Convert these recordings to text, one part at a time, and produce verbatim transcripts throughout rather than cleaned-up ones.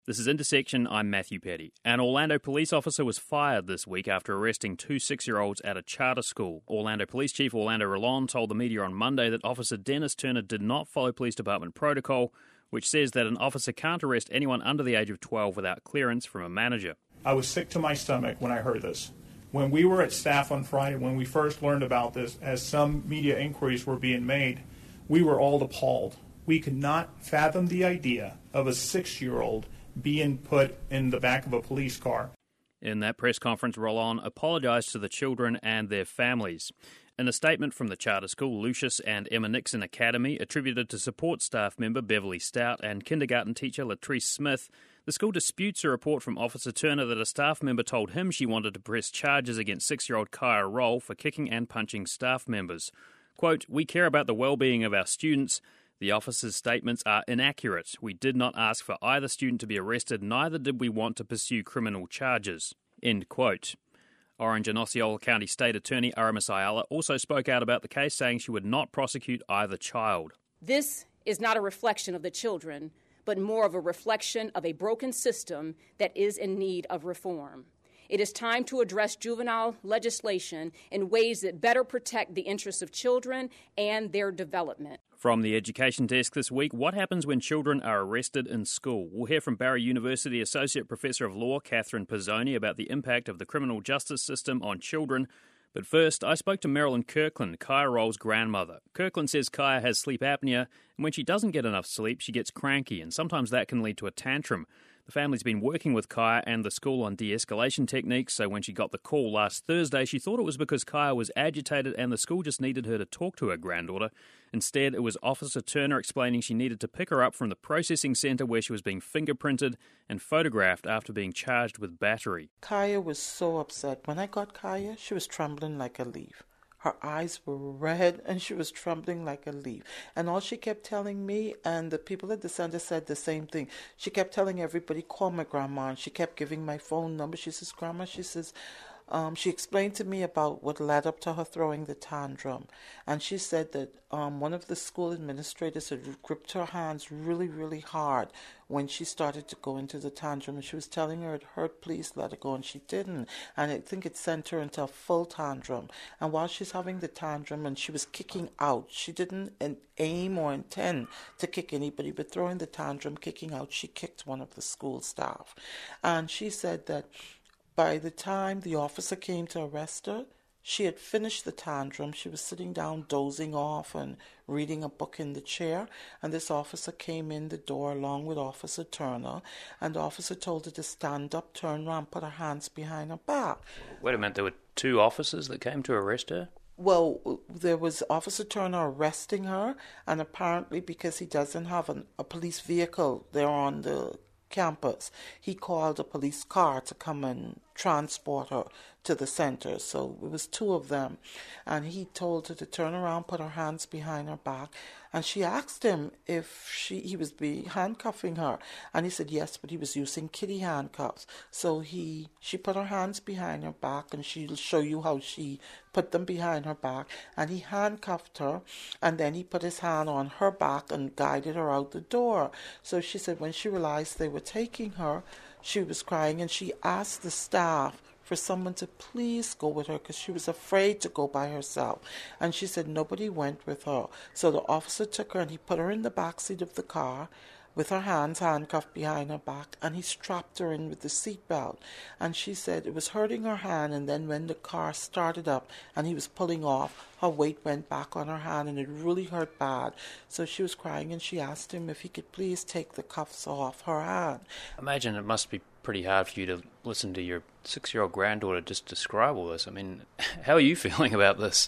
This is Intersection, I'm Matthew Petty. An Orlando police officer was fired this week after arresting two six-year-olds at a charter school. Orlando Police Chief Orlando Rolon told the media on Monday that Officer Dennis Turner did not follow police department protocol, which says that an officer can't arrest anyone under the age of twelve without clearance from a manager. I was sick to my stomach when I heard this. When we were at staff on Friday, when we first learned about this, as some media inquiries were being made, we were all appalled. We could not fathom the idea of a six-year-old being put in the back of a police car. In that press conference, Rolon apologised to the children and their families. In a statement from the charter school, Lucius and Emma Nixon Academy, attributed to support staff member Beverly Stout and kindergarten teacher Latrice Smith, the school disputes a report from Officer Turner that a staff member told him she wanted to press charges against six-year-old Kaya Roll for kicking and punching staff members. Quote, "We care about the well-being of our students. The officer's statements are inaccurate. We did not ask for either student to be arrested, neither did we want to pursue criminal charges." End quote. Orange and Osceola County State Attorney Aramis Ayala also spoke out about the case, saying she would not prosecute either child. This is not a reflection of the children, but more of a reflection of a broken system that is in need of reform. It is time to address juvenile legislation in ways that better protect the interests of children and their development. From the Education Desk this week, what happens when children are arrested in school? We'll hear from Barry University Associate Professor of Law, Catherine Pizzoni, about the impact of the criminal justice system on children. But first, I spoke to Marilyn Kirkland, Kaya Roll's grandmother. Kirkland says Kaya has sleep apnea, and when she doesn't get enough sleep, she gets cranky, and sometimes that can lead to a tantrum. The family's been working with Kaya and the school on de-escalation techniques, so when she got the call last Thursday, she thought it was because Kaya was agitated and the school just needed her to talk to her granddaughter. Instead, it was Officer Turner explaining she needed to pick her up from the processing centre where she was being fingerprinted and photographed after being charged with battery. Kaya was so upset. When I got Kaya, she was trembling like a leaf. Her eyes were red and she was trembling like a leaf. And all she kept telling me, and the people at the center said the same thing, she kept telling everybody, call my grandma. And she kept giving my phone number. She says, Grandma, she says, um, she explained to me about what led up to her throwing the tantrum. And she said that um, one of the school administrators had gripped her hands really, really hard when she started to go into the tantrum. And she was telling her it hurt, please let her go. And she didn't. And I think it sent her into a full tantrum. And while she's having the tantrum and she was kicking out, she didn't aim or intend to kick anybody, but throwing the tantrum, kicking out, she kicked one of the school staff. And she said that by the time the officer came to arrest her, she had finished the tantrum. She was sitting down, dozing off and reading a book in the chair. And this officer came in the door along with Officer Turner. And the officer told her to stand up, turn around, put her hands behind her back. Wait a minute, there were two officers that came to arrest her? Well, there was Officer Turner arresting her. And apparently because he doesn't have an, a police vehicle there on the campus, he called a police car to come and transport her to the center. So it was two of them, and he told her to turn around, put her hands behind her back, and she asked him if she he was be handcuffing her, and he said yes, but he was using kiddie handcuffs. So he she put her hands behind her back, and she'll show you how she put them behind her back, and he handcuffed her, and then he put his hand on her back and guided her out the door. So she said when she realized they were taking her, she was crying, and she asked the staff for someone to please go with her because she was afraid to go by herself. And she said nobody went with her. So the officer took her and he put her in the back seat of the car with her hands handcuffed behind her back, and he strapped her in with the seatbelt. And she said it was hurting her hand, and then when the car started up and he was pulling off, her weight went back on her hand and it really hurt bad. So she was crying, and she asked him if he could please take the cuffs off her hand. Imagine it must be pretty hard for you to listen to your six-year-old granddaughter just describe all this. I mean, how are you feeling about this?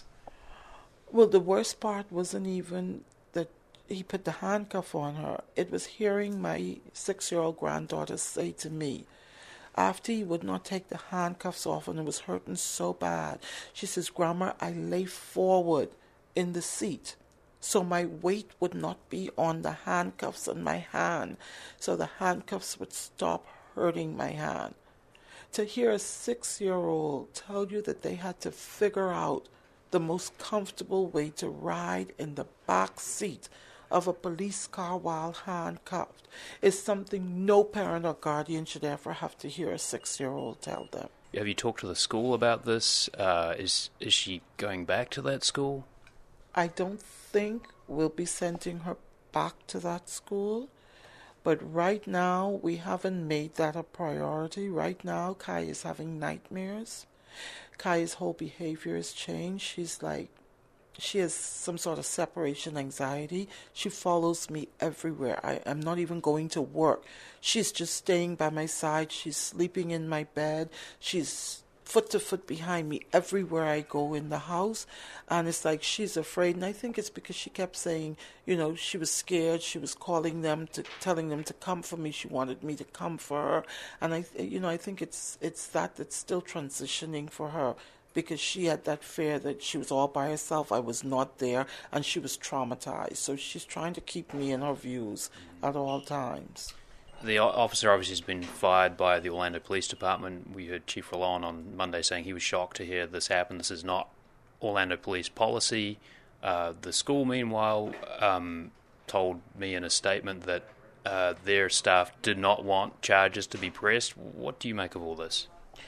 Well, the worst part wasn't even that he put the handcuff on her. It was hearing my six-year-old granddaughter say to me, after he would not take the handcuffs off and it was hurting so bad, she says, Grandma, I lay forward in the seat so my weight would not be on the handcuffs on my hand, so the handcuffs would stop hurting my hand. To hear a six-year-old tell you that they had to figure out the most comfortable way to ride in the back seat of a police car while handcuffed is something no parent or guardian should ever have to hear a six-year-old tell them. Have you talked to the school about this? Uh, is is she going back to that school? I don't think we'll be sending her back to that school. But right now, we haven't made that a priority. Right now, Kai is having nightmares. Kai's whole behavior has changed. She's like, she has some sort of separation anxiety. She follows me everywhere. I am not even going to work. She's just staying by my side. She's sleeping in my bed. She's foot to foot behind me everywhere I go in the house. And it's like she's afraid. And I think it's because she kept saying, you know, she was scared. She was calling them, to telling them to come for me. She wanted me to come for her. And I, you know, I think it's it's that that's still transitioning for her, because she had that fear that she was all by herself, I was not there, and she was traumatized. So she's trying to keep me in her views at all times. The officer obviously has been fired by the Orlando Police Department. We heard Chief Rolon on Monday saying he was shocked to hear this happen. This is not Orlando Police policy. Uh, the school, meanwhile, um, told me in a statement that uh, their staff did not want charges to be pressed. What do you make of all this?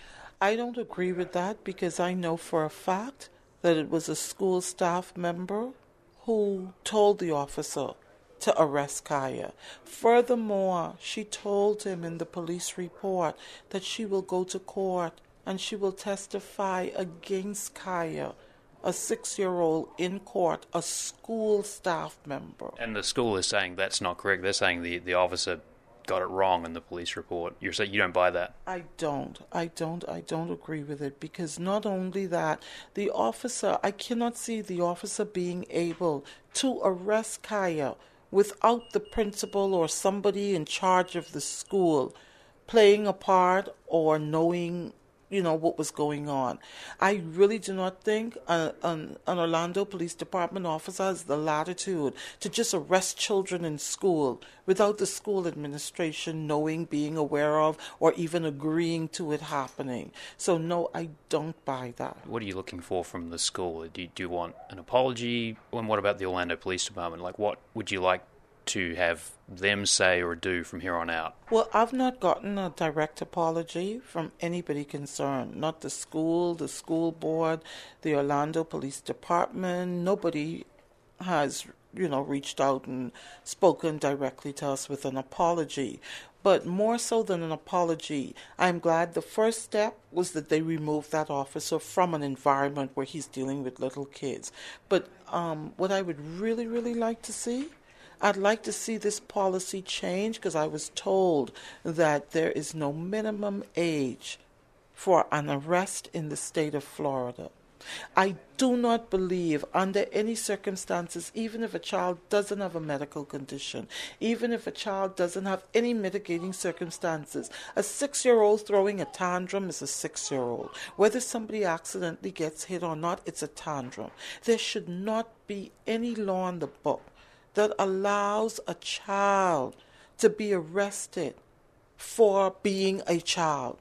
I don't agree with that, because I know for a fact that it was a school staff member who told the officer to arrest Kaya. Furthermore, she told him in the police report that she will go to court and she will testify against Kaya, a six-year-old, in court, a school staff member. And the school is saying that's not correct. They're saying the, the officer got it wrong in the police report. You're saying you don't buy that? I don't. I don't. I don't agree with it, because not only that, the officer, I cannot see the officer being able to arrest Kaya without the principal or somebody in charge of the school playing a part or knowing, you know, what was going on. I really do not think a, an, an Orlando Police Department officer has the latitude to just arrest children in school without the school administration knowing, being aware of, or even agreeing to it happening. So no, I don't buy that. What are you looking for from the school? Do you, do you want an apology? And what about the Orlando Police Department? Like, what would you like to have them say or do from here on out? Well, I've not gotten a direct apology from anybody concerned. Not the school, the school board, the Orlando Police Department. Nobody has, you know, reached out and spoken directly to us with an apology. But more so than an apology, I'm glad the first step was that they removed that officer from an environment where he's dealing with little kids. But um, what I would really, really like to see, I'd like to see this policy change, because I was told that there is no minimum age for an arrest in the state of Florida. I do not believe under any circumstances, even if a child doesn't have a medical condition, even if a child doesn't have any mitigating circumstances, a six-year-old throwing a tantrum is a six-year-old. Whether somebody accidentally gets hit or not, it's a tantrum. There should not be any law in the book that allows a child to be arrested for being a child.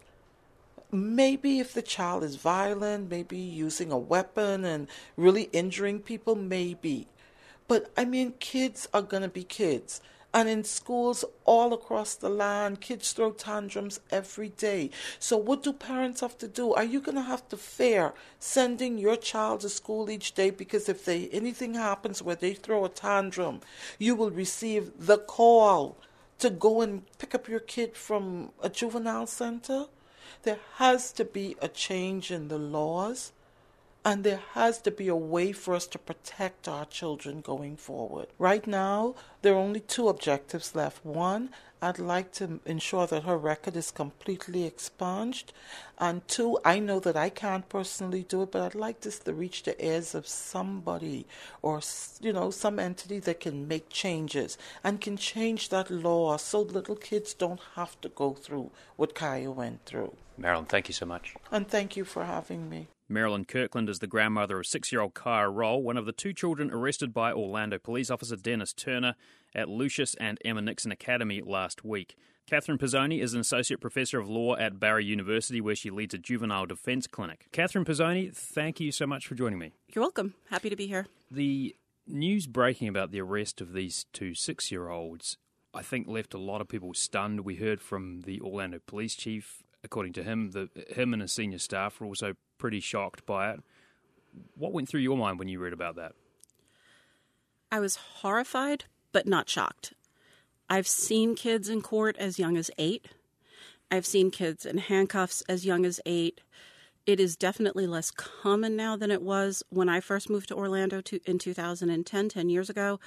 Maybe if the child is violent, maybe using a weapon and really injuring people, maybe. But, I mean, kids are going to be kids. And in schools all across the land, kids throw tantrums every day. So what do parents have to do? Are you going to have to fear sending your child to school each day? Because if they, anything happens where they throw a tantrum, you will receive the call to go and pick up your kid from a juvenile center? There has to be a change in the laws. And there has to be a way for us to protect our children going forward. Right now, there are only two objectives left. One, I'd like to ensure that her record is completely expunged. And two, I know that I can't personally do it, but I'd like this to reach the ears of somebody or, you know, some entity that can make changes and can change that law so little kids don't have to go through what Kaya went through. Marilyn, thank you so much. And thank you for having me. Marilyn Kirkland is the grandmother of six-year-old Kaya Roll, one of the two children arrested by Orlando Police Officer Dennis Turner at Lucius and Emma Nixon Academy last week. Catherine Pizzoni is an associate professor of law at Barry University, where she leads a juvenile defence clinic. Catherine Pizzoni, thank you so much for joining me. You're welcome. Happy to be here. The News breaking about the arrest of these two six-year-olds, I think, left a lot of people stunned. We heard from the Orlando police chief. According to him, the, him and his senior staff were also pretty shocked by it. What went through your mind when you read about that? I was horrified, but not shocked. I've seen kids in court as young as eight. I've seen kids in handcuffs as young as eight. It is definitely less common now than it was when I first moved to Orlando to, in two thousand ten, ten years ago.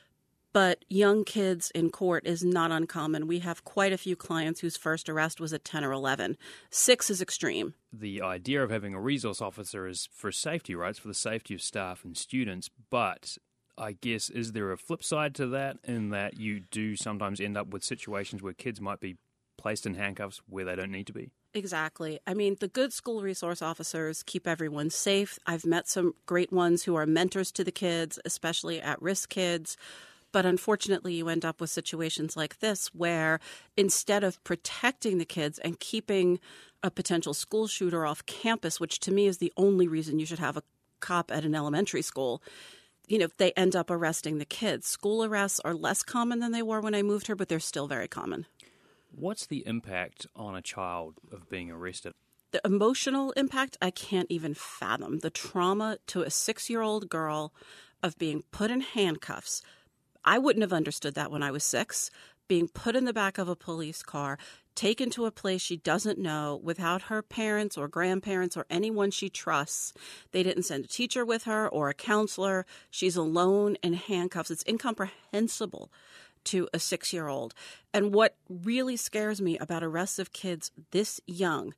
But young kids in court is not uncommon. We have quite a few clients whose first arrest was at ten or eleven. Six is extreme. The idea of having a resource officer is for safety, right? It's for the safety of staff and students. But I guess, is there a flip side to that in that you do sometimes end up with situations where kids might be placed in handcuffs where they don't need to be? Exactly. I mean, the good school resource officers keep everyone safe. I've met some great ones who are mentors to the kids, especially at-risk kids. But unfortunately, you end up with situations like this where instead of protecting the kids and keeping a potential school shooter off campus, which to me is the only reason you should have a cop at an elementary school, you know, they end up arresting the kids. School arrests are less common than they were when I moved here, but they're still very common. What's the impact on a child of being arrested? The emotional impact, I can't even fathom. The trauma to a six-year-old girl of being put in handcuffs. I wouldn't have understood that when I was six. Being put in the back of a police car, taken to a place she doesn't know without her parents or grandparents or anyone she trusts. They didn't send a teacher with her or a counselor. She's alone in handcuffs. It's incomprehensible to a six-year-old. And what really scares me about arrests of kids this young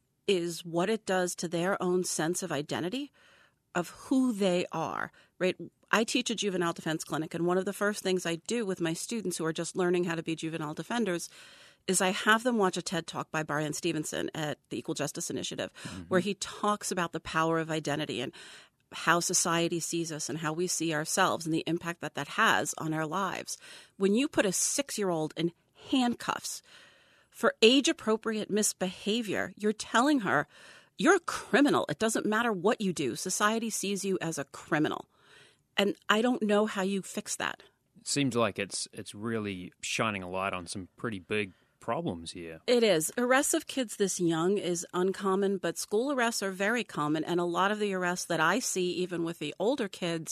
is what it does to their own sense of identity, of who they are, right? I teach a juvenile defense clinic, and one of the first things I do with my students who are just learning how to be juvenile defenders is I have them watch a TED Talk by Brian Stevenson at the Equal Justice Initiative, mm-hmm. where he talks about the power of identity and how society sees us and how we see ourselves and the impact that that has on our lives. When you put a six-year-old in handcuffs for age-appropriate misbehavior, you're telling her, you're a criminal. It doesn't matter what you do. Society sees you as a criminal. And I don't know how you fix that. It seems like it's it's really shining a light on some pretty big problems here. It is. Arrests of kids this young is uncommon, but school arrests are very common. And a lot of the arrests that I see, even with the older kids,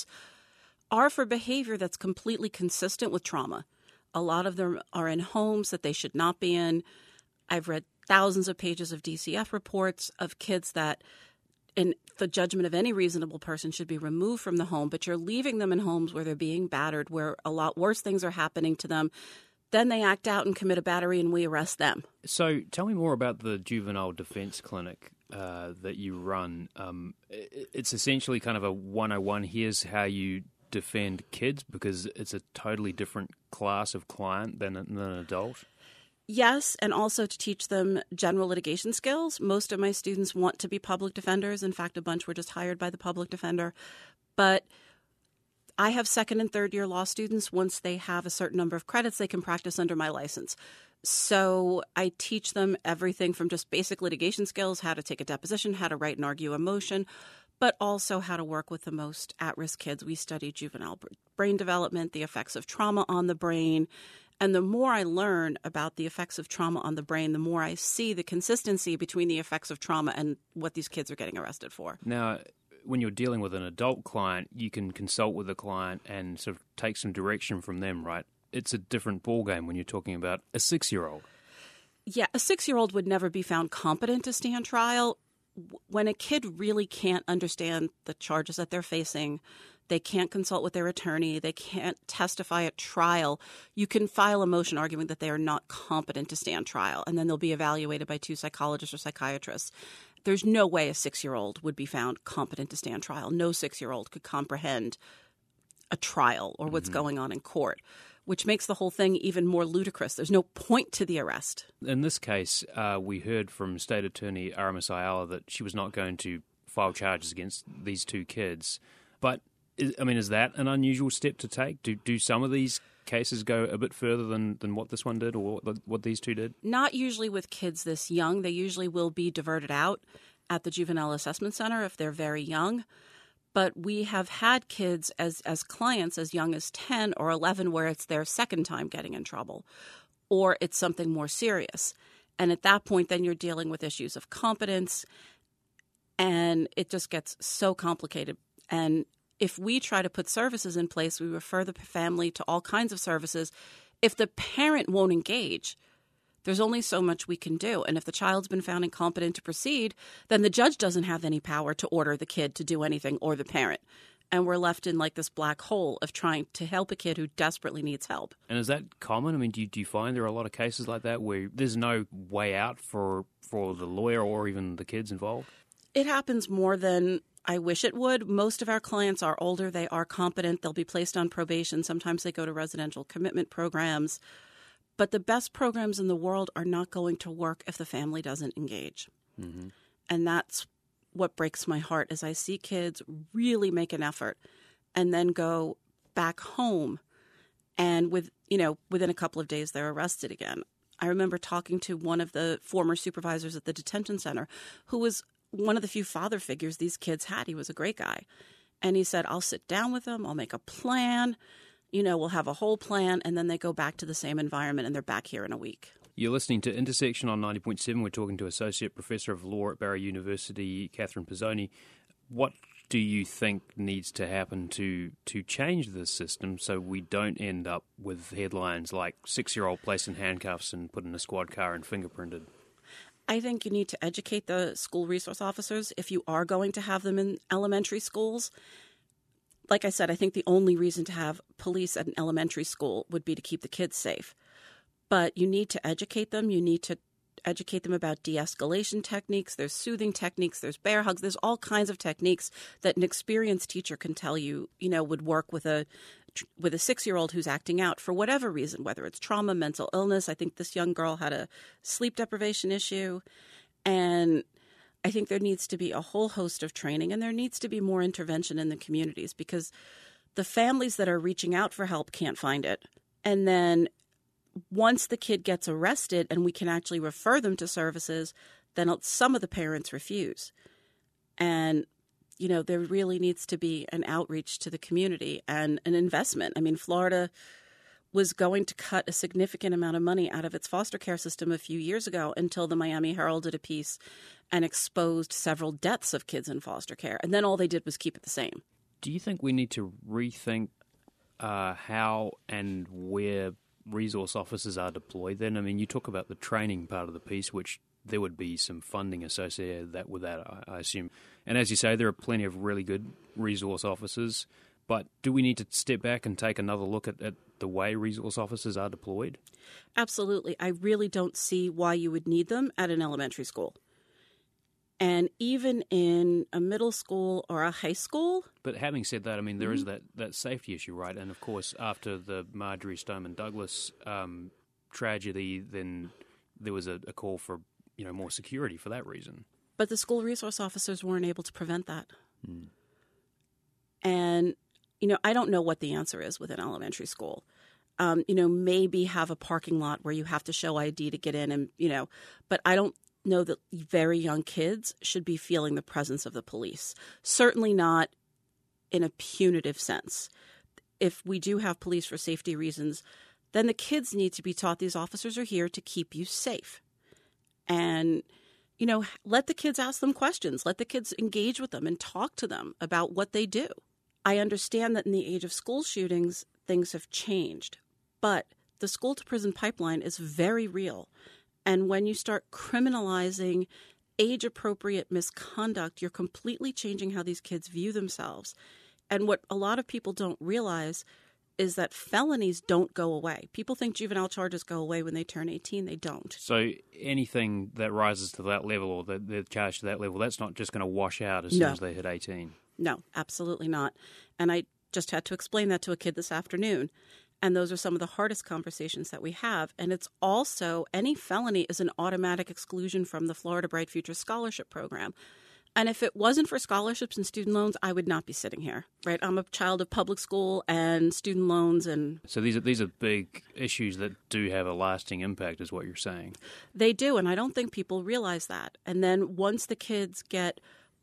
are for behavior that's completely consistent with trauma. A lot of them are in homes that they should not be in. I've read thousands of pages of D C F reports of kids that, in the judgment of any reasonable person, should be removed from the home, but you're leaving them in homes where they're being battered, where a lot worse things are happening to them. Then they act out and commit a battery, and we arrest them. So tell me more about the juvenile defense clinic uh, that you run. Um, it's essentially kind of a one oh one. Here's how you defend kids, because it's a totally different class of client than, than an adult. Yes, and also to teach them general litigation skills. Most of my students want to be public defenders. In fact, a bunch were just hired by the public defender. But I have second and third year law students. Once they have a certain number of credits, they can practice under my license. So I teach them everything from just basic litigation skills, how to take a deposition, how to write and argue a motion, but also how to work with the most at-risk kids. We study juvenile brain development, the effects of trauma on the brain. And the more I learn about the effects of trauma on the brain, the more I see the consistency between the effects of trauma and what these kids are getting arrested for. Now, when you're dealing with an adult client, you can consult with the client and sort of take some direction from them, right? It's a different ballgame when you're talking about a six-year-old. Yeah, a six-year-old would never be found competent to stand trial. When a kid really can't understand the charges that they're facing, they can't consult with their attorney, they can't testify at trial, you can file a motion arguing that they are not competent to stand trial, and then they'll be evaluated by two psychologists or psychiatrists. There's no way a six-year-old would be found competent to stand trial. No six-year-old could comprehend a trial or what's mm-hmm. going on in court, which makes the whole thing even more ludicrous. There's no point to the arrest. In this case, uh, we heard from State Attorney Aramis Ayala that she was not going to file charges against these two kids. But, I mean, is that an unusual step to take? Do do some of these cases go a bit further than, than what this one did or what, what these two did? Not usually with kids this young. They usually will be diverted out at the Juvenile Assessment Center if they're very young. But we have had kids as, as clients as young as ten or eleven where it's their second time getting in trouble, or it's something more serious. And at that point, then you're dealing with issues of competence, and it just gets so complicated. And if we try to put services in place, we refer the family to all kinds of services. If the parent won't engage, there's only so much we can do. And if the child's been found incompetent to proceed, then the judge doesn't have any power to order the kid to do anything or the parent. And we're left in like this black hole of trying to help a kid who desperately needs help. And is that common? I mean, do you, do you find there are a lot of cases like that where there's no way out for for the lawyer or even the kids involved? It happens more than I wish it would. Most of our clients are older. They are competent. They'll be placed on probation. Sometimes they go to residential commitment programs. But the best programs in the world are not going to work if the family doesn't engage. Mm-hmm. And that's what breaks my heart is I see kids really make an effort and then go back home. And with, you know, within a couple of days, they're arrested again. I remember talking to one of the former supervisors at the detention center who was one of the few father figures these kids had. He was a great guy. And he said, I'll sit down with them. I'll make a plan. You know, we'll have a whole plan, and then they go back to the same environment, and they're back here in a week. You're listening to Intersection on ninety point seven. We're talking to Associate Professor of Law at Barry University, Catherine Pizzoni. What do you think needs to happen to, to change this system so we don't end up with headlines like six-year-old placed in handcuffs and put in a squad car and fingerprinted? I think you need to educate the school resource officers if you are going to have them in elementary schools. Like I said, I think the only reason to have police at an elementary school would be to keep the kids safe. But you need to educate them. You need to educate them about de-escalation techniques. There's soothing techniques. There's bear hugs. There's all kinds of techniques that an experienced teacher can tell you, you know, would work with a with a six-year-old who's acting out for whatever reason, whether it's trauma, mental illness. I think this young girl had a sleep deprivation issue. And I think there needs to be a whole host of training, and there needs to be more intervention in the communities because the families that are reaching out for help can't find it. And then once the kid gets arrested and we can actually refer them to services, then some of the parents refuse. And, you know, there really needs to be an outreach to the community and an investment. I mean, Florida was going to cut a significant amount of money out of its foster care system a few years ago until the Miami Herald did a piece and exposed several deaths of kids in foster care. And then all they did was keep it the same. Do you think we need to rethink uh, how and where resource officers are deployed then? I mean, you talk about the training part of the piece, which there would be some funding associated that with that, I, I assume. And as you say, there are plenty of really good resource officers. But do we need to step back and take another look at, at the way resource officers are deployed? Absolutely. I really don't see why you would need them at an elementary school. And even in a middle school or a high school. But having said that, I mean, there mm-hmm. is that, that safety issue, right? And, of course, after the Marjorie Stoneman Douglas um, tragedy, then there was a, a call for, you know, more security for that reason. But the school resource officers weren't able to prevent that. Mm. And, you know, I don't know what the answer is with an elementary school. Um, you know, maybe have a parking lot where you have to show I D to get in and, you know, but I don't know that very young kids should be feeling the presence of the police. Certainly not in a punitive sense. If we do have police for safety reasons, then the kids need to be taught these officers are here to keep you safe. And, you know, let the kids ask them questions. Let the kids engage with them and talk to them about what they do. I understand that in the age of school shootings, things have changed. But the school-to-prison pipeline is very real. And when you start criminalizing age-appropriate misconduct, you're completely changing how these kids view themselves. And what a lot of people don't realize is that felonies don't go away. People think juvenile charges go away when they turn eighteen. They don't. So anything that rises to that level or that they're charged to that level, that's not just going to wash out as soon no. as they hit eighteen? No, absolutely not. And I just had to explain that to a kid this afternoon. And those are some of the hardest conversations that we have. And it's also, any felony is an automatic exclusion from the Florida Bright Future Scholarship Program. And if it wasn't for scholarships and student loans, I would not be sitting here, right? I'm a child of public school and student loans. And so these are these are big issues that do have a lasting impact, is what you're saying. They do, and I don't think people realize that. And then once the kids get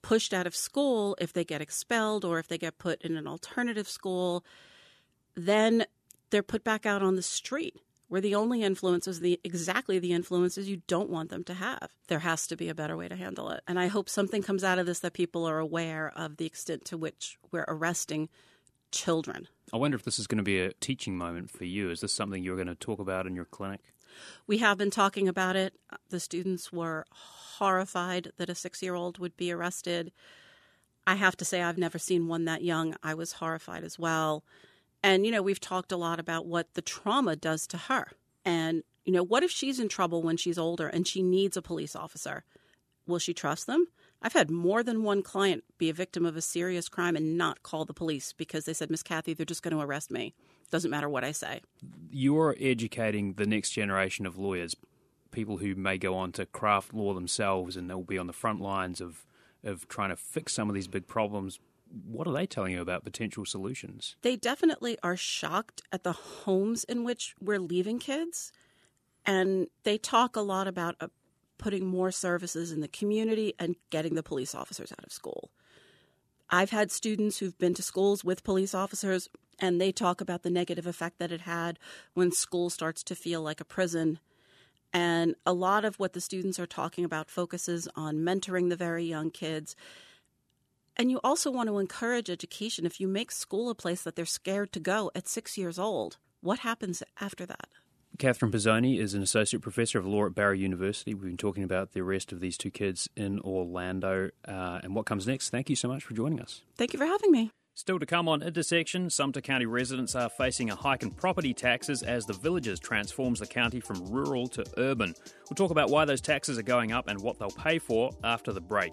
pushed out of school, if they get expelled or if they get put in an alternative school, then they're put back out on the street, where the only influences, the exactly the influences you don't want them to have. There has to be a better way to handle it. And I hope something comes out of this that people are aware of the extent to which we're arresting children. I wonder if this is going to be a teaching moment for you. Is this something you're going to talk about in your clinic? We have been talking about it. The students were horrified that a six-year-old would be arrested. I have to say I've never seen one that young. I was horrified as well. And, you know, we've talked a lot about what the trauma does to her. And, you know, what if she's in trouble when she's older and she needs a police officer? Will she trust them? I've had more than one client be a victim of a serious crime and not call the police because they said, Miss Kathy, they're just going to arrest me. Doesn't matter what I say. You're educating the next generation of lawyers, people who may go on to craft law themselves, and they'll be on the front lines of, of trying to fix some of these big problems. What are they telling you about potential solutions? They definitely are shocked at the homes in which we're leaving kids. And they talk a lot about uh, putting more services in the community and getting the police officers out of school. I've had students who've been to schools with police officers, and they talk about the negative effect that it had when school starts to feel like a prison. And a lot of what the students are talking about focuses on mentoring the very young kids. And you also want to encourage education. If you make school a place that they're scared to go at six years old, what happens after that? Catherine Pizzoni is an associate professor of law at Barry University. We've been talking about the arrest of these two kids in Orlando uh, and what comes next. Thank you so much for joining us. Thank you for having me. Still to come on Intersection, Sumter County residents are facing a hike in property taxes as the Villages transforms the county from rural to urban. We'll talk about why those taxes are going up and what they'll pay for after the break.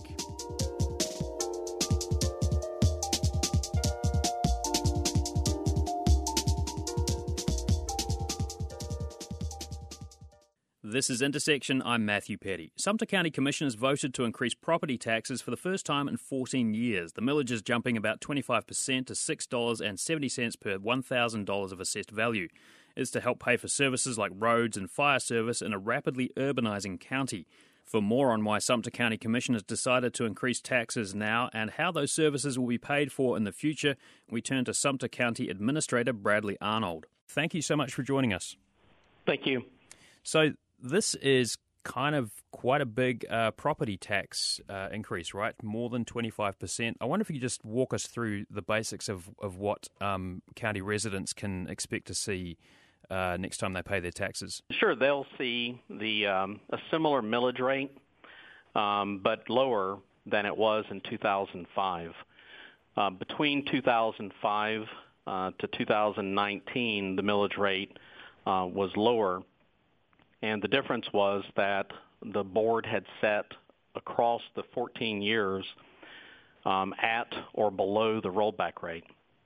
This is Intersection. I'm Matthew Petty. Sumter County Commissioners voted to increase property taxes for the first time in fourteen years. The millage is jumping about twenty-five percent to six dollars and seventy cents per one thousand dollars of assessed value. It's to help pay for services like roads and fire service in a rapidly urbanizing county. For more on why Sumter County Commissioners decided to increase taxes now and how those services will be paid for in the future, we turn to Sumter County Administrator Bradley Arnold. Thank you so much for joining us. Thank you. So, this is kind of quite a big uh, property tax uh, increase, right? More than twenty-five percent. I wonder if you could just walk us through the basics of, of what um, county residents can expect to see uh, next time they pay their taxes. Sure, they'll see the um, a similar millage rate, um, but lower than it was in two thousand five. Uh, between two thousand five uh, to two thousand nineteen, the millage rate uh, was lower. And the difference was that the board had set across the fourteen years um, at or below the rollback rate.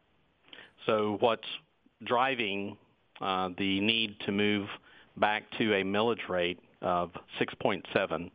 So what's driving uh, the need to move back to a millage rate of six point seven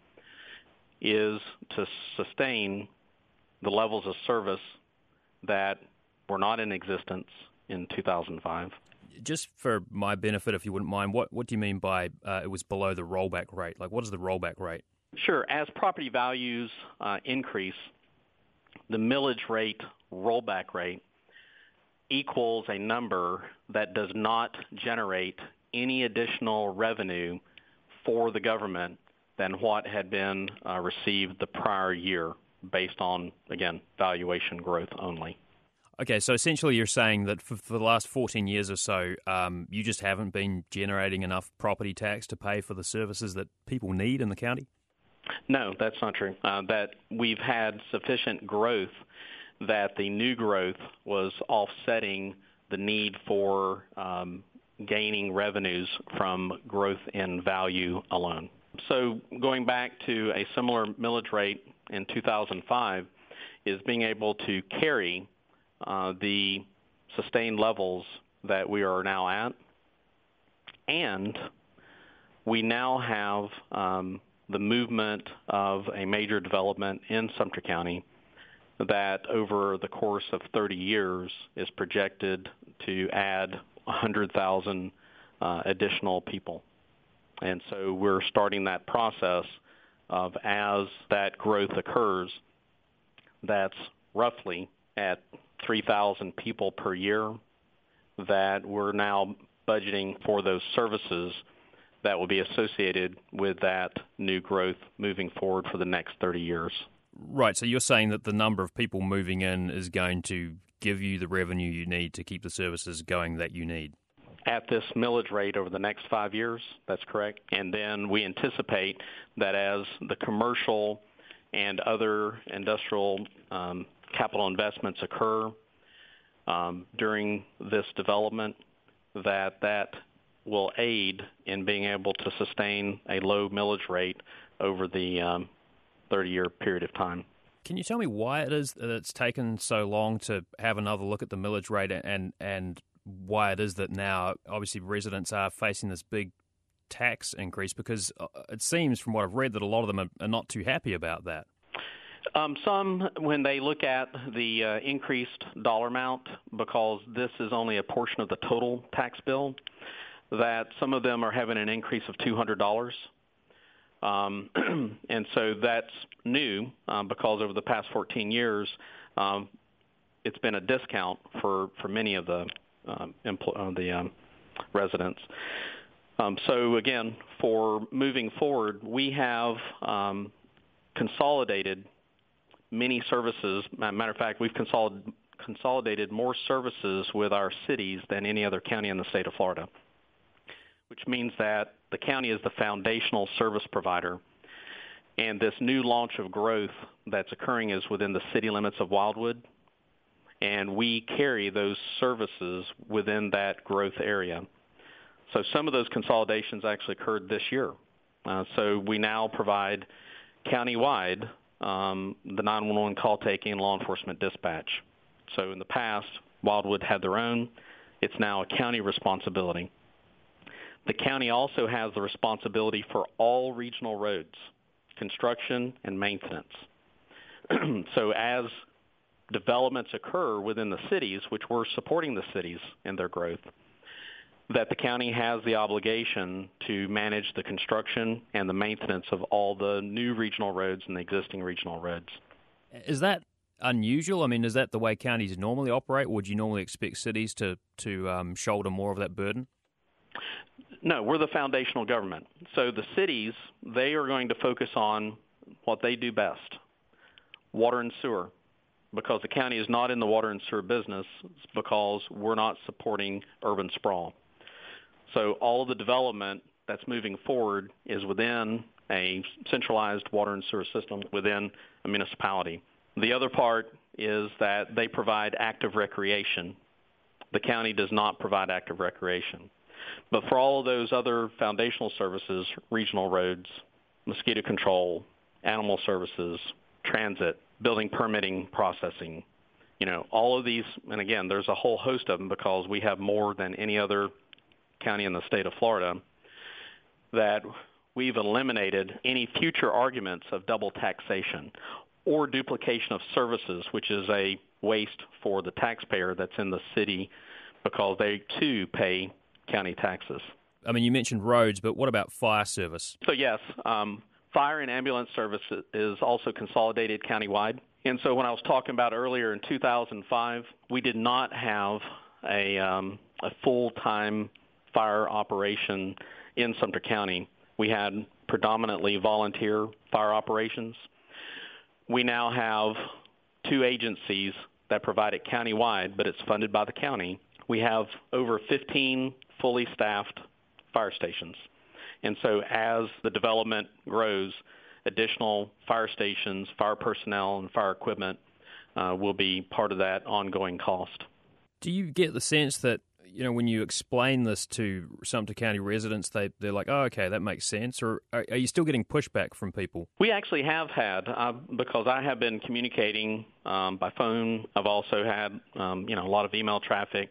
is to sustain the levels of service that were not in existence in two thousand five. Just for my benefit, if you wouldn't mind, what, what do you mean by uh, it was below the rollback rate? Like, what is the rollback rate? Sure. As property values uh, increase, the millage rate rollback rate equals a number that does not generate any additional revenue for the government than what had been uh, received the prior year based on, again, valuation growth only. Okay, so essentially you're saying that for, for the last fourteen years or so, um, you just haven't been generating enough property tax to pay for the services that people need in the county? No, that's not true. Uh, that we've had sufficient growth that the new growth was offsetting the need for um, gaining revenues from growth in value alone. So going back to a similar millage rate in two thousand five is being able to carry Uh, the sustained levels that we are now at, and we now have um, the movement of a major development in Sumter County that over the course of thirty years is projected to add one hundred thousand uh, additional people. And so we're starting that process of, as that growth occurs, that's roughly at three thousand people per year that we're now budgeting for those services that will be associated with that new growth moving forward for the next thirty years. Right, so you're saying that the number of people moving in is going to give you the revenue you need to keep the services going that you need? At this millage rate over the next five years, that's correct. And then we anticipate that as the commercial and other industrial um, capital investments occur um, during this development, that that will aid in being able to sustain a low millage rate over the um, thirty-year period of time. Can you tell me why it is that it's taken so long to have another look at the millage rate and and why it is that now, obviously, residents are facing this big tax increase? Because it seems, from what I've read, that a lot of them are, are not too happy about that. Um, some, when they look at the uh, increased dollar amount, because this is only a portion of the total tax bill, that some of them are having an increase of two hundred dollars. Um, and so that's new um, because over the past fourteen years, um, it's been a discount for, for many of the um, empl- uh, the um, residents. Um, so again, for moving forward, we have um, consolidated many services. Matter of fact, we've consolid- consolidated more services with our cities than any other county in the state of Florida, which means that the county is the foundational service provider. And this new launch of growth that's occurring is within the city limits of Wildwood, and we carry those services within that growth area. So some of those consolidations actually occurred this year. Uh, so we now provide countywide um, the nine one one call taking and law enforcement dispatch. So in the past, Wildwood had their own. It's now a county responsibility. The county also has the responsibility for all regional roads, construction and maintenance. So as developments occur within the cities, which we're supporting the cities in their growth, that the county has the obligation to manage the construction and the maintenance of all the new regional roads and the existing regional roads. Is that unusual? I mean, is that the way counties normally operate? Would you normally expect cities to, to um, shoulder more of that burden? No, we're the foundational government. So the cities, they are going to focus on what they do best, water and sewer, because the county is not in the water and sewer business because we're not supporting urban sprawl. So all of the development that's moving forward is within a centralized water and sewer system within a municipality. The other part is that they provide active recreation. The county does not provide active recreation. But for all of those other foundational services, regional roads, mosquito control, animal services, transit, building permitting processing, you know, all of these, and again, there's a whole host of them because we have more than any other county in the state of Florida, that we've eliminated any future arguments of double taxation or duplication of services, which is a waste for the taxpayer that's in the city because they too pay county taxes. I mean, you mentioned roads, but what about fire service? So yes, um, fire and ambulance service is also consolidated countywide. And so when I was talking about earlier in two thousand five, we did not have a, um, a full-time fire operation in Sumter County. We had predominantly volunteer fire operations. We now have two agencies that provide it countywide, but it's funded by the county. We have over fifteen fully staffed fire stations. And so as the development grows, additional fire stations, fire personnel, and fire equipment uh, will be part of that ongoing cost. Do you get the sense that, you know, when you explain this to Sumter County residents, they, they're like, oh, okay, that makes sense? Or are, are you still getting pushback from people? We actually have had, uh, because I have been communicating um, by phone. I've also had, um, you know, a lot of email traffic,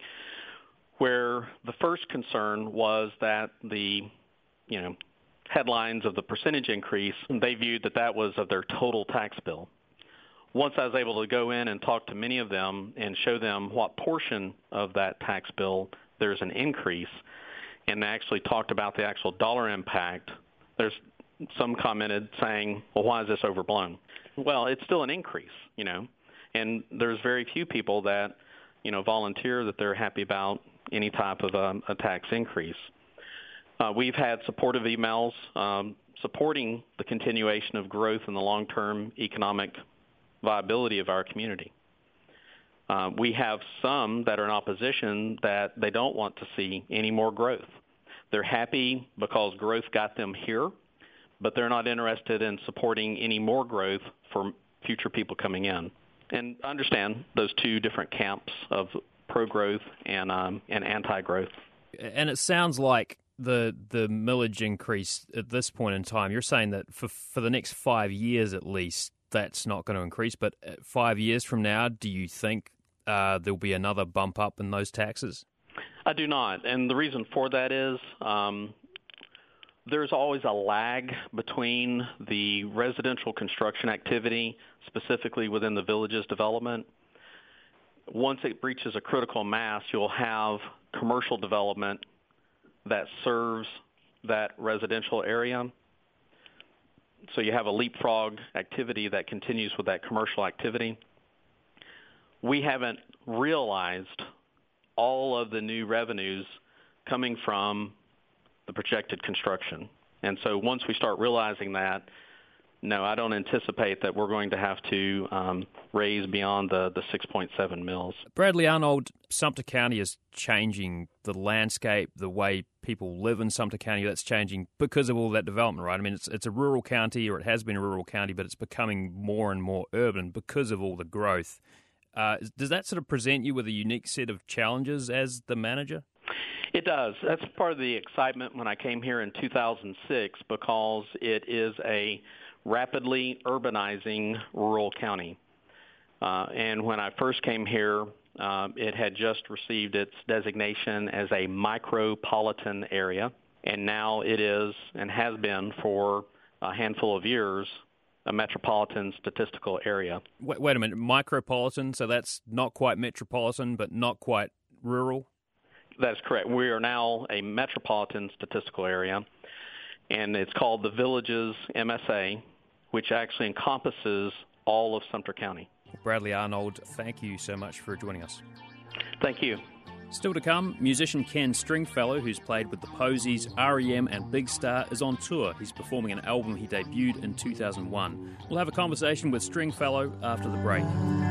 where the first concern was that the, you know, headlines of the percentage increase, they viewed that that was of their total tax bill. Once I was able to go in and talk to many of them and show them what portion of that tax bill there's an increase, and actually talked about the actual dollar impact, there's some commented saying, well, why is this overblown? Well, it's still an increase, you know. And there's very few people that, you know, volunteer that they're happy about any type of um, a tax increase. Uh, we've had supportive emails um, supporting the continuation of growth in the long-term economic viability of our community. Uh, we have some that are in opposition that they don't want to see any more growth. They're happy because growth got them here, but they're not interested in supporting any more growth for future people coming in. And understand those two different camps of pro-growth and um, and anti-growth. And it sounds like the the millage increase at this point in time, you're saying that for for the next five years at least, that's not going to increase. But five years from now, do you think uh, there'll be another bump up in those taxes? I do not. And the reason for that is um, there's always a lag between the residential construction activity, specifically within the village's development. Once it reaches a critical mass, you'll have commercial development that serves that residential area. So you have a leapfrog activity that continues with that commercial activity. We haven't realized all of the new revenues coming from the projected construction. And so once we start realizing that, no, I don't anticipate that we're going to have to um, raise beyond the, the six point seven mils. Bradley Arnold, Sumter County is changing the landscape, the way people live in Sumter County. That's changing because of all that development, right? I mean, it's it's a rural county, or it has been a rural county, but it's becoming more and more urban because of all the growth. Uh, does that sort of present you with a unique set of challenges as the manager? It does. That's part of the excitement when I came here in two thousand six, because it is a rapidly urbanizing rural county. Uh, and when I first came here, uh, it had just received its designation as a micropolitan area, and now it is, and has been for a handful of years, a metropolitan statistical area. Wait, wait a minute, micropolitan, so that's not quite metropolitan, but not quite rural? That's correct. We are now a metropolitan statistical area, and it's called the Villages M S A, which actually encompasses all of Sumter County. Bradley Arnold, thank you so much for joining us. Thank you. Still to come, musician Ken Stringfellow, who's played with the Posies, R E M and Big Star, is on tour. He's performing an album he debuted in two thousand one. We'll have a conversation with Stringfellow after the break.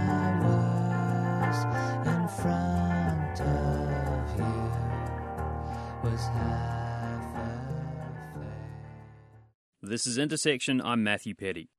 In front of you was half a face. This is Intersection. I'm Matthew Petty.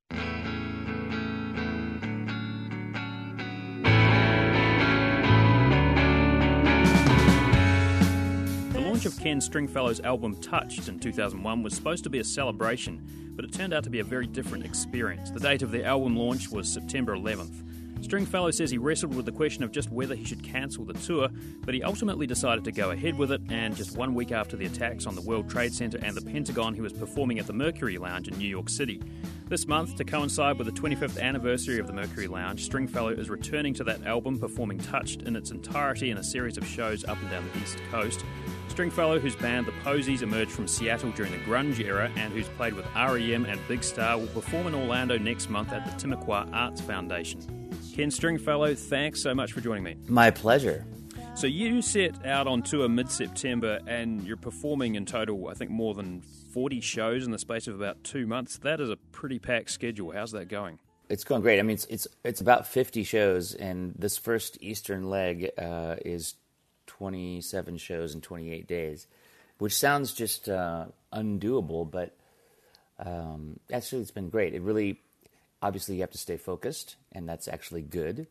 The launch of Ken Stringfellow's album Touched in two thousand one was supposed to be a celebration, but it turned out to be a very different experience. The date of the album launch was September eleventh. Stringfellow says he wrestled with the question of just whether he should cancel the tour, but he ultimately decided to go ahead with it, and just one week after the attacks on the World Trade Center and the Pentagon, he was performing at the Mercury Lounge in New York City. This month, to coincide with the twenty-fifth anniversary of the Mercury Lounge, Stringfellow is returning to that album, performing Touched in its entirety in a series of shows up and down the East Coast. Stringfellow, whose band The Posies emerged from Seattle during the grunge era and who's played with R E M and Big Star, will perform in Orlando next month at the Timucua Arts Foundation. Ken Stringfellow, thanks so much for joining me. My pleasure. So you set out on tour mid-September and you're performing in total, I think, more than forty shows in the space of about two months. That is a pretty packed schedule. How's that going? It's going great. I mean, it's it's, it's about fifty shows, and this first Eastern leg uh, is twenty-seven shows in twenty-eight days, which sounds just uh, undoable, but um, actually it's been great. It really... Obviously, you have to stay focused, and that's actually good.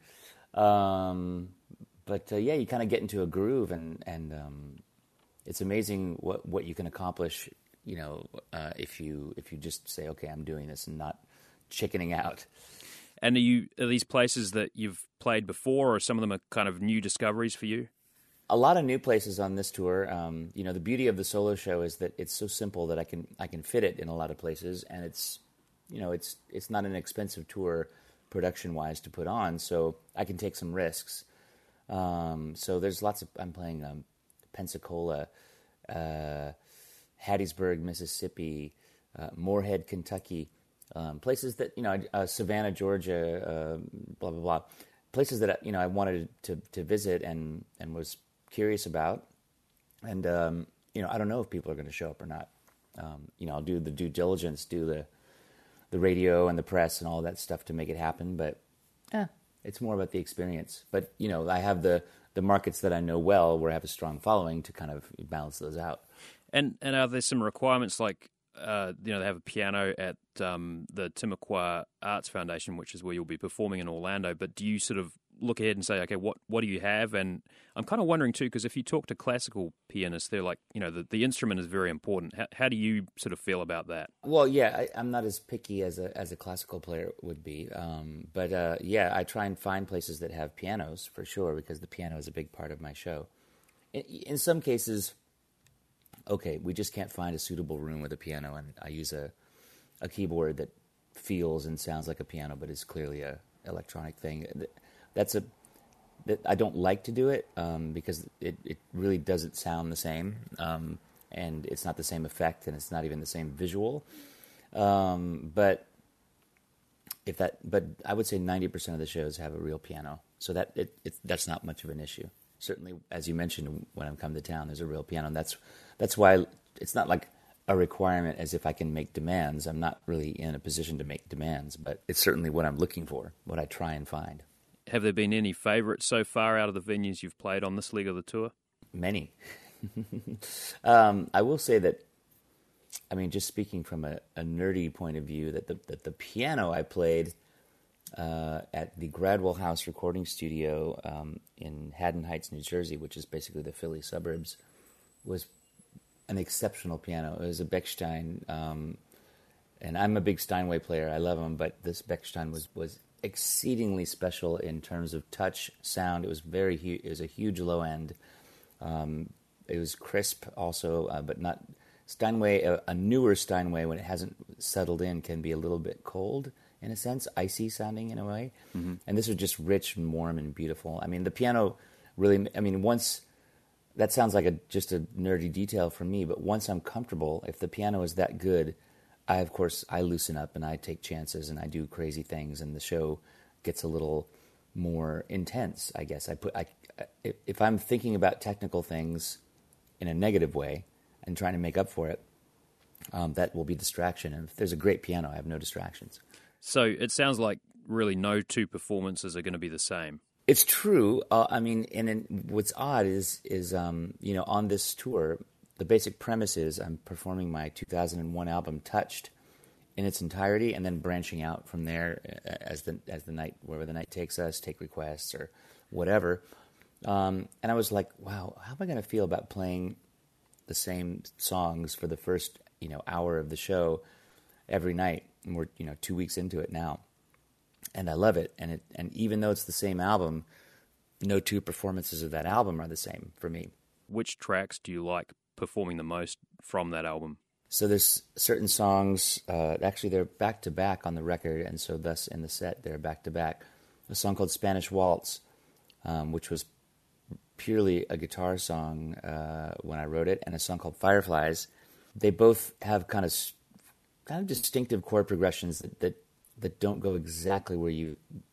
Um, but, uh, yeah, you kind of get into a groove, and, and um, it's amazing what, what you can accomplish, you know, uh, if you if you just say, okay, I'm doing this and not chickening out. And are, you, are these places that you've played before, or some of them are kind of new discoveries for you? A lot of new places on this tour. Um, you know, the beauty of the solo show is that it's so simple that I can I can fit it in a lot of places, and it's... You know, it's it's not an expensive tour production-wise to put on, so I can take some risks. Um, so there's lots of... I'm playing um, Pensacola, uh, Hattiesburg, Mississippi, uh, Moorhead, Kentucky, um, places that, you know, uh, Savannah, Georgia, uh, blah, blah, blah. places that you know I wanted to to visit and and was curious about, and um, you know I don't know if people are going to show up or not. Um, you know, I'll do the due diligence, do the the radio and the press and all that stuff to make it happen, but eh, it's more about the experience. But you know, I have the the markets that I know well, where I have a strong following, to kind of balance those out. And and are there some requirements like uh, you know they have a piano at um, the Timucua Arts Foundation, which is where you'll be performing in Orlando? But do you sort of look ahead and say, okay, what what do you have? And I'm kind of wondering too, because if you talk to classical pianists, they're like, you know, the, the instrument is very important. How, how do you sort of feel about that? Well, yeah, I, I'm not as picky as a as a classical player would be, um, but uh, yeah, I try and find places that have pianos for sure, because the piano is a big part of my show. In, in some cases, okay, we just can't find a suitable room with a piano, and I use a a keyboard that feels and sounds like a piano, but is clearly a electronic thing. That's a that I don't like to do it um, because it, it really doesn't sound the same, um, and it's not the same effect, and it's not even the same visual. Um, but if that, but I would say ninety percent of the shows have a real piano, so that it, it that's not much of an issue. Certainly, as you mentioned, when I come to town, there's a real piano, and that's that's why it's not like a requirement as if I can make demands. I'm not really in a position to make demands, but it's certainly what I'm looking for, what I try and find. Have there been any favourites so far out of the venues you've played on this leg of the tour? Many. um, I will say that, I mean, just speaking from a, a nerdy point of view, that the, that the piano I played uh, at the Gradwell House recording studio um, in Haddon Heights, New Jersey, which is basically the Philly suburbs, was an exceptional piano. It was a Bechstein, um, and I'm a big Steinway player. I love them, but this Bechstein was, was exceedingly special in terms of touch, sound. It was very hu- it was a huge low end. Um, it was crisp also, uh, but not Steinway. A, a newer Steinway, when it hasn't settled in, can be a little bit cold in a sense, icy sounding in a way. Mm-hmm. And this was just rich and warm and beautiful. I mean, the piano really. I mean, once that sounds like a just a nerdy detail for me, but once I'm comfortable, if the piano is that good, I, of course, I loosen up and I take chances and I do crazy things, and the show gets a little more intense, I guess. I put, I, if I'm thinking about technical things in a negative way and trying to make up for it, um, that will be distraction. And if there's a great piano, I have no distractions. So it sounds like really no two performances are going to be the same. It's true. Uh, I mean, and, and what's odd is, is um, you know, on this tour, the basic premise is I'm performing my two thousand one album Touched in its entirety, and then branching out from there as the as the night, wherever the night takes us, take requests or whatever. Um, and I was like, wow, how am I going to feel about playing the same songs for the first, you know, hour of the show every night? And we're, you know, two weeks into it now, and I love it. And it, and even though it's the same album, no two performances of that album are the same for me. Which tracks do you like performing the most from that album? So there's certain songs, uh, actually they're back-to-back on the record, and so thus in the set they're back-to-back. A song called Spanish Waltz, um, which was purely a guitar song uh, when I wrote it, and a song called Fireflies. They both have kind of kind of distinctive chord progressions that, that, that don't go exactly where you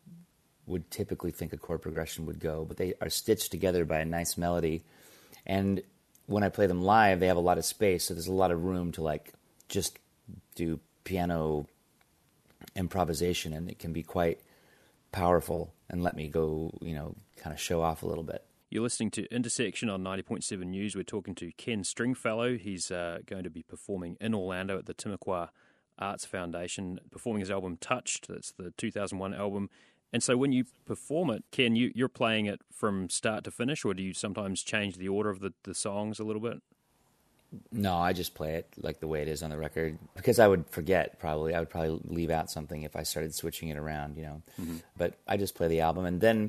would typically think a chord progression would go, but they are stitched together by a nice melody. And when I play them live, they have a lot of space, so there's a lot of room to like just do piano improvisation, and it can be quite powerful and let me go, you know, kind of show off a little bit. You're listening to Intersection on ninety point seven News. We're talking to Ken Stringfellow. He's uh, going to be performing in Orlando at the Timucua Arts Foundation, performing his album Touched. That's the two thousand one album. And so when you perform it, Ken, you, you're playing it from start to finish, or do you sometimes change the order of the, the songs a little bit? No, I just play it like the way it is on the record, because I would forget probably. I would probably leave out something if I started switching it around, you know. Mm-hmm. But I just play the album, and then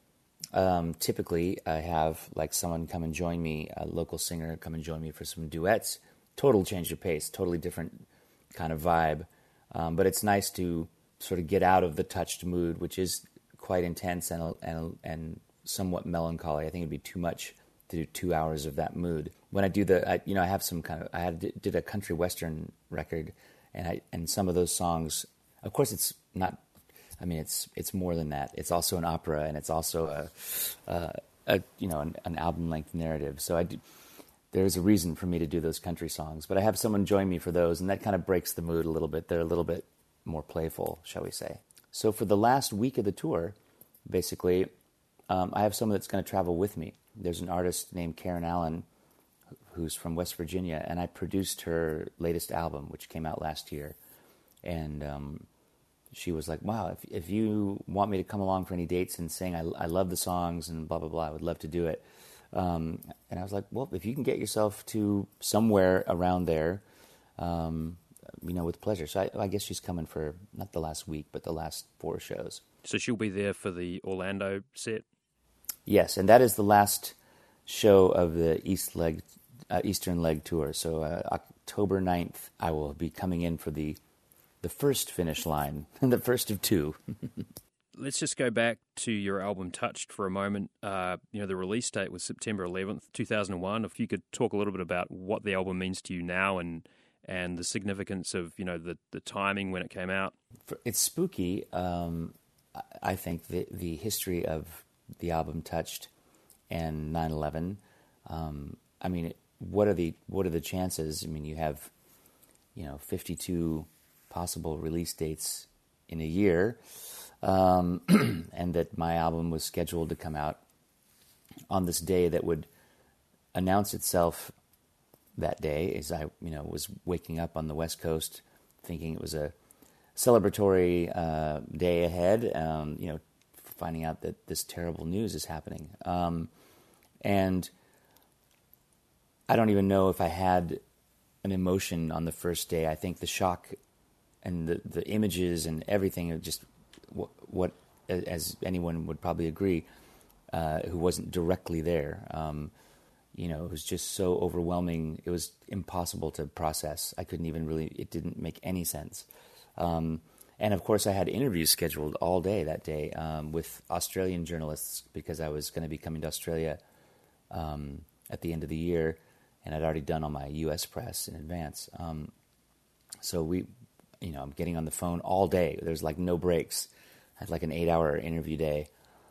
um, typically I have like someone come and join me, a local singer come and join me for some duets. Total change of pace, totally different kind of vibe. Um, but it's nice to sort of get out of the Touched mood, which is quite intense and and and somewhat melancholy. I think it'd be too much to do two hours of that mood. When I do the, I, you know, I have some kind of, I had did a country western record, and I and some of those songs, of course, it's not I mean, it's it's more than that. It's also an opera, and it's also a, a, a you know an, an album length narrative. So I do, there's a reason for me to do those country songs, but I have someone join me for those, and that kind of breaks the mood a little bit. They're a little bit more playful, shall we say. So for the last week of the tour, basically, um, I have someone that's going to travel with me. There's an artist named Karen Allen who's from West Virginia, and I produced her latest album, which came out last year. And um, she was like, wow, if, if you want me to come along for any dates and sing, I, I love the songs and blah, blah, blah, I would love to do it. Um, and I was like, well, if you can get yourself to somewhere around there, um, you know, with pleasure. So I, I guess she's coming for not the last week, but the last four shows. So she'll be there for the Orlando set? Yes, and that is the last show of the East leg, uh, Eastern Leg Tour. So uh, October ninth, I will be coming in for the the first finish line, the first of two. Let's just go back to your album Touched for a moment. Uh, you know, the release date was September eleventh, two thousand one. If you could talk a little bit about what the album means to you now and and the significance of, you know, the, the timing when it came out. It's spooky. Um, I think the, the history of the album Touched and nine eleven, um, I mean, what are the what are the chances? I mean, you have, you know, fifty-two possible release dates in a year. Um, and that my album was scheduled to come out on this day that would announce itself that day, as I, you know, was waking up on the West Coast thinking it was a celebratory uh, day ahead, um, you know, finding out that this terrible news is happening. Um, and I don't even know if I had an emotion on the first day. I think the shock and the, the images and everything are just... What, what, as anyone would probably agree, uh, who wasn't directly there, um, you know, it was just so overwhelming. It was impossible to process. I couldn't even really, it didn't make any sense. Um, and of course I had interviews scheduled all day that day um, with Australian journalists because I was going to be coming to Australia um, at the end of the year, and I'd already done all my U S press in advance. Um, so we, you know, I'm getting on the phone all day. There's like no breaks. I had like an eight-hour interview day,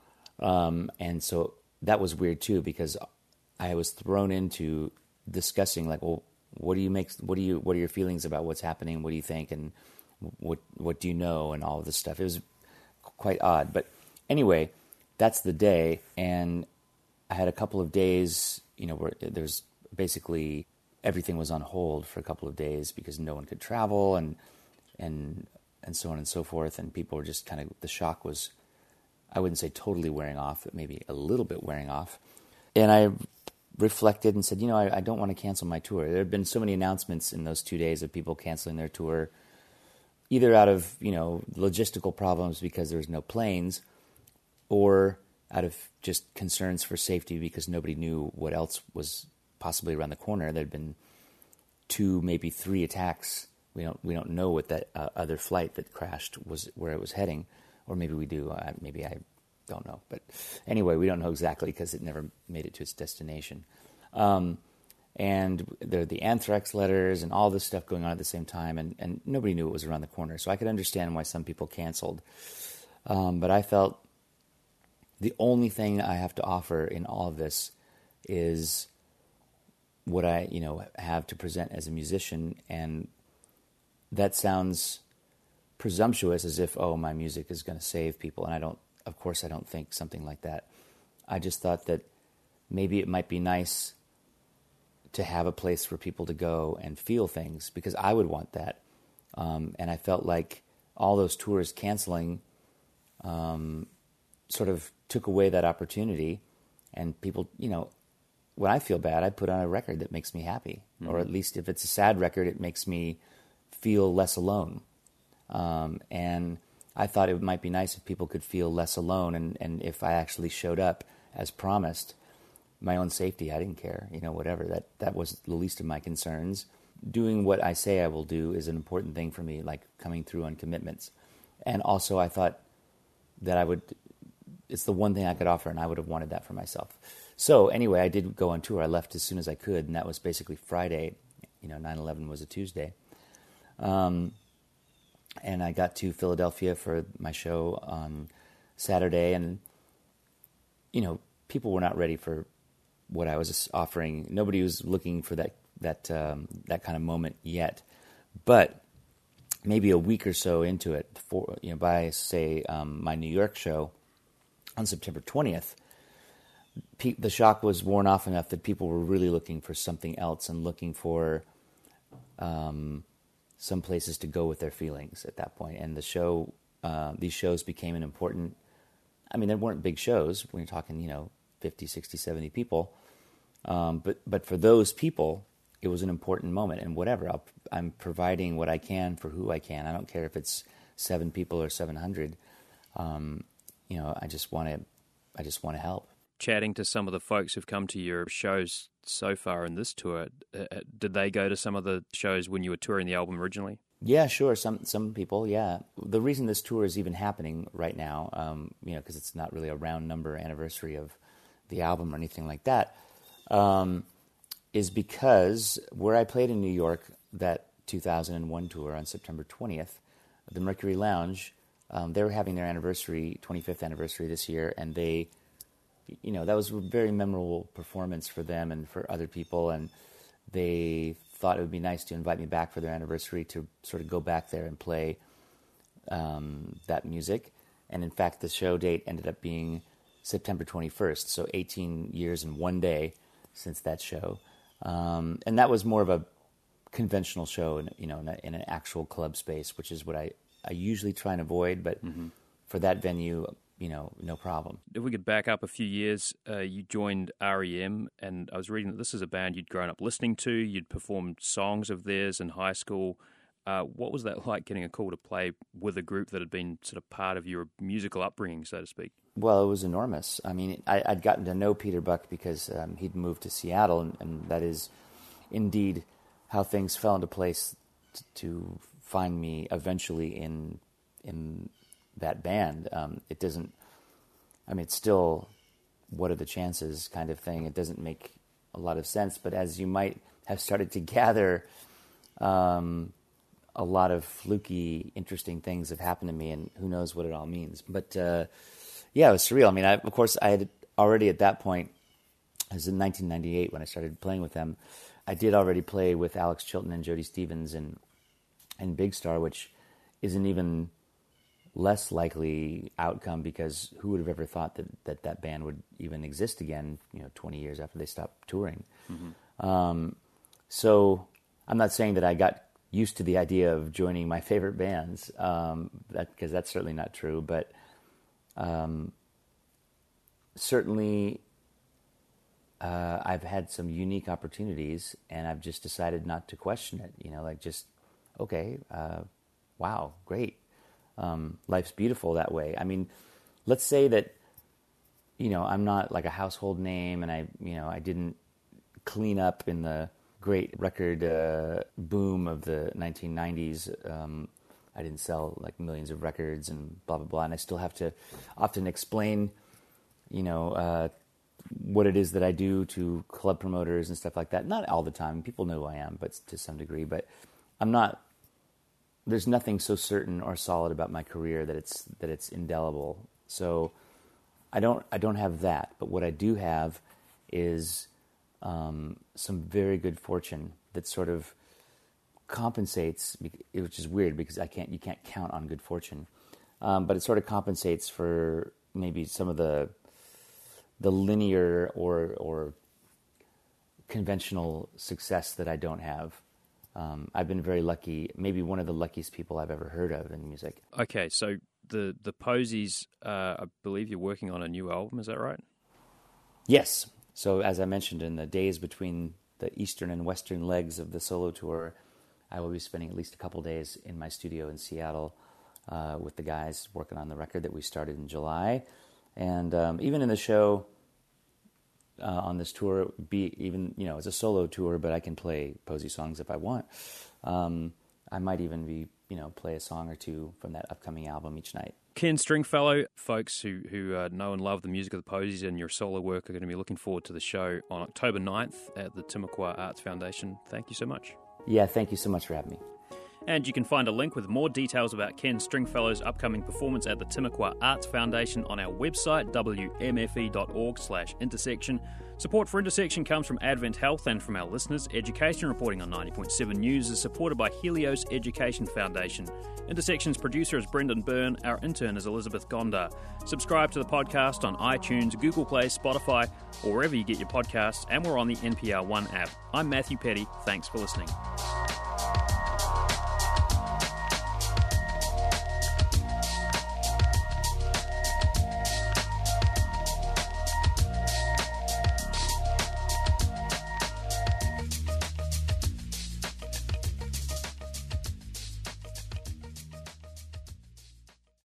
um, and so that was weird too because I was thrown into discussing like, well, what do you make? What do you? What are your feelings about what's happening? What do you think? And what what do you know? And all of this stuff. It was quite odd, but anyway, that's the day, and I had a couple of days, you know, where there's basically everything was on hold for a couple of days because no one could travel and. and and so on and so forth, and people were just kind of, the shock was, I wouldn't say totally wearing off, but maybe a little bit wearing off. And I reflected and said, you know, I, I don't want to cancel my tour. There have been so many announcements in those two days of people canceling their tour, either out of, you know, logistical problems because there's no planes, or out of just concerns for safety because nobody knew what else was possibly around the corner. There'd been two, maybe three attacks. We don't we don't know what that uh, other flight that crashed was, where it was heading, or maybe we do. Uh, maybe I don't know. But anyway, we don't know exactly because it never made it to its destination. Um, and there are the anthrax letters and all this stuff going on at the same time, and, and nobody knew it was around the corner. So I could understand why some people canceled. Um, but I felt the only thing I have to offer in all of this is what I, you know, have to present as a musician. And that sounds presumptuous, as if, oh, my music is going to save people. And I don't, of course, I don't think something like that. I just thought that maybe it might be nice to have a place for people to go and feel things, because I would want that. Um, and I felt like all those tours canceling um, sort of took away that opportunity. And people, you know, when I feel bad, I put on a record that makes me happy. Mm-hmm. Or at least if it's a sad record, it makes me feel less alone. Um, and I thought it might be nice if people could feel less alone, and, and if I actually showed up as promised, my own safety, I didn't care, you know, whatever. That, that was the least of my concerns. Doing what I say I will do is an important thing for me, like coming through on commitments. And also I thought that I would, it's the one thing I could offer, and I would have wanted that for myself. So anyway, I did go on tour. I left as soon as I could, and that was basically Friday. You know, nine eleven was a Tuesday. Um, and I got to Philadelphia for my show on Saturday, and you know, people were not ready for what I was offering. Nobody was looking for that that um, that kind of moment yet, but maybe a week or so into it, for you know, by say um, my New York show on September twentieth, pe- the shock was worn off enough that people were really looking for something else and looking for um, some places to go with their feelings at that point. And the show, uh, these shows became an important. I mean, they weren't big shows when you're talking, you know, fifty, sixty, seventy people, um, but but for those people, it was an important moment. And whatever, I'll, I'm providing what I can for who I can. I don't care if it's seven people or seven hundred. Um, you know, I just want to, I just want to help. Chatting to some of the folks who've come to your shows so far in this tour, uh, did they go to some of the shows when you were touring the album originally? Yeah, sure. Some some people, yeah. The reason this tour is even happening right now, um, you know, because it's not really a round number anniversary of the album or anything like that, um, is because where I played in New York that two thousand one tour on September twentieth, the Mercury Lounge, um, they were having their anniversary, twenty-fifth anniversary this year, and they, you know, that was a very memorable performance for them and for other people, and they thought it would be nice to invite me back for their anniversary to sort of go back there and play um, that music. And in fact, the show date ended up being September twenty-first, so eighteen years and one day since that show. Um, and that was more of a conventional show, in, you know, in, a, in an actual club space, which is what I, I usually try and avoid. But mm-hmm. for that venue, you know, no problem. If we could back up a few years, uh, you joined R E M, and I was reading that this is a band you'd grown up listening to. You'd performed songs of theirs in high school. Uh, what was that like, getting a call to play with a group that had been sort of part of your musical upbringing, so to speak? Well, it was enormous. I mean, I, I'd gotten to know Peter Buck because um, he'd moved to Seattle, and, and that is indeed how things fell into place t- to find me eventually in in that band. Um, it doesn't, I mean, it's still, what are the chances kind of thing. It doesn't make a lot of sense, but as you might have started to gather, um, a lot of fluky, interesting things have happened to me, and who knows what it all means. But uh, yeah, it was surreal. I mean, I, of course, I had already at that point, it was in nineteen ninety-eight when I started playing with them, I did already play with Alex Chilton and Jody Stevens and, and Big Star, which is an even less likely outcome, because who would have ever thought that that, that band would even exist again, you know, twenty years after they stopped touring. Mm-hmm. Um, so I'm not saying that I got used to the idea of joining my favorite bands, um, that, because that's certainly not true, but um, certainly uh, I've had some unique opportunities, and I've just decided not to question it, you know, like just, okay, uh, wow, great. Um, life's beautiful that way. I mean, let's say that, you know, I'm not like a household name, and I, you know, I didn't clean up in the great record uh, boom of the nineteen nineties. Um, I didn't sell like millions of records and blah, blah, blah. And I still have to often explain, you know, uh, what it is that I do to club promoters and stuff like that. Not all the time. People know who I am, but to some degree. But I'm not, there's nothing so certain or solid about my career that it's that it's indelible. So I don't I don't have that. But what I do have is um, some very good fortune that sort of compensates, which is weird because I can't you can't count on good fortune, um, but it sort of compensates for maybe some of the the linear or or conventional success that I don't have. Um, I've been very lucky, maybe one of the luckiest people I've ever heard of in music. Okay, so the the Posies, uh, I believe you're working on a new album, is that right? Yes. So as I mentioned, in the days between the eastern and western legs of the solo tour, I will be spending at least a couple days in my studio in Seattle uh, with the guys working on the record that we started in July. And um, even in the show uh, on this tour, be even, you know, it's a solo tour, but I can play Posey songs if I want. Um, I might even be, you know, play a song or two from that upcoming album each night. Ken Stringfellow, folks who, who uh, know and love the music of the Posies and your solo work are going to be looking forward to the show on October ninth at the Timucua Arts Foundation. Thank you so much. Yeah, thank you so much for having me. And you can find a link with more details about Ken Stringfellow's upcoming performance at the Timuqua Arts Foundation on our website, w m f e dot org slash intersection. Support for Intersection comes from Advent Health and from our listeners. Education reporting on ninety point seven News is supported by Helios Education Foundation. Intersection's producer is Brendan Byrne. Our intern is Elizabeth Gondar. Subscribe to the podcast on iTunes, Google Play, Spotify, or wherever you get your podcasts, and we're on the N P R One app. I'm Matthew Petty. Thanks for listening.